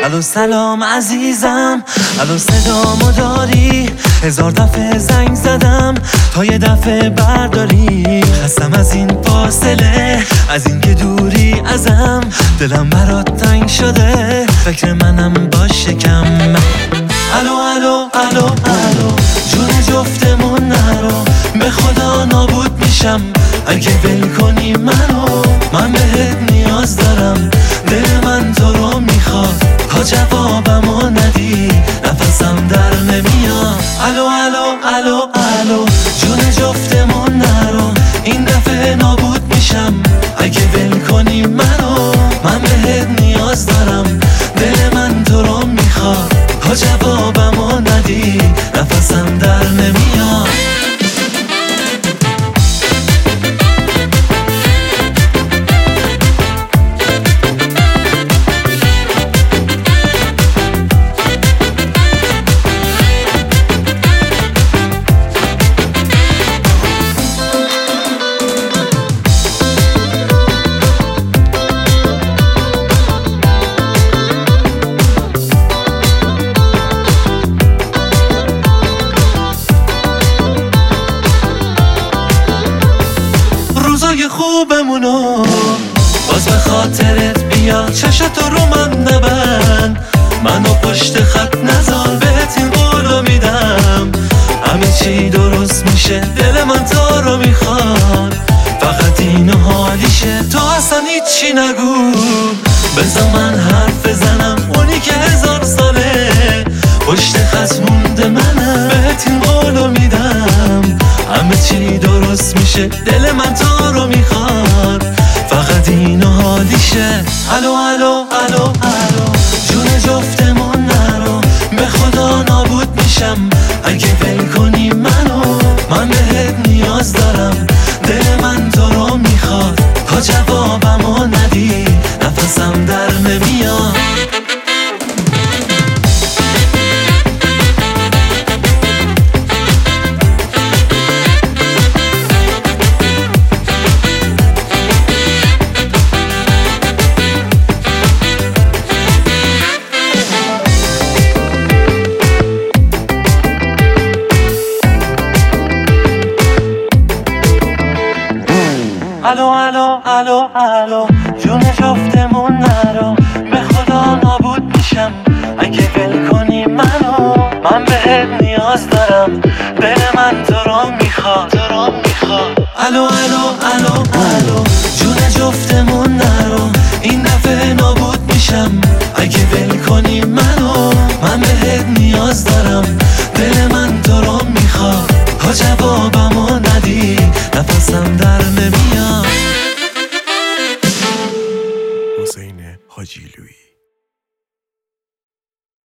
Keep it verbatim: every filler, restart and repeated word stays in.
الو سلام عزیزم، الو صدامو داری؟ هزار دفعه زنگ زدم تا یه دفعه برداری. خستم از این فاصله، از این که دوری ازم. دلم برات تنگ شده، فکر منم باشه کم. الو الو الو الو جون جفتمون نرو، به خدا نابود میشم اگه ول کنی منو. من بهت نیاز دارم، دل من تو رو میخواد، تا جوابمو ندی نفسم در نمیاد. الو الو الو الو جون جفتمون نرو، این دفعه نابود میشم اگه ول کنی منو. من بهت نیاز دارم، دل من تو رو میخواد، تا جوابمو ندی نفسم در نمیاد. روزای خوبمونو باز به خاطرت بیاد، چشتو رو من نبند، منو پشت خط نذار، بهت این قولو میدم. همه چی درست میشه، دل من تو رو میخواد، فقط اینو حالیشه. تو اصلا هیچی نگو، بذار من حرف بزنم. اونی که هزار ساله پشت خط مونده منم، بهت این قولو میدم. همه چی درست میشه، دل من تو رو میخواد، فقط اینو حالیشه. الو الو الو الو جون جفتمون نرو، به خدا نابود میشم اگه ول کنی منو. من بهت نیاز دارم، دل من تو رو میخواد، تا جوابمو ندی نفسم در نمیاد. الو الو الو الو جون جفتمون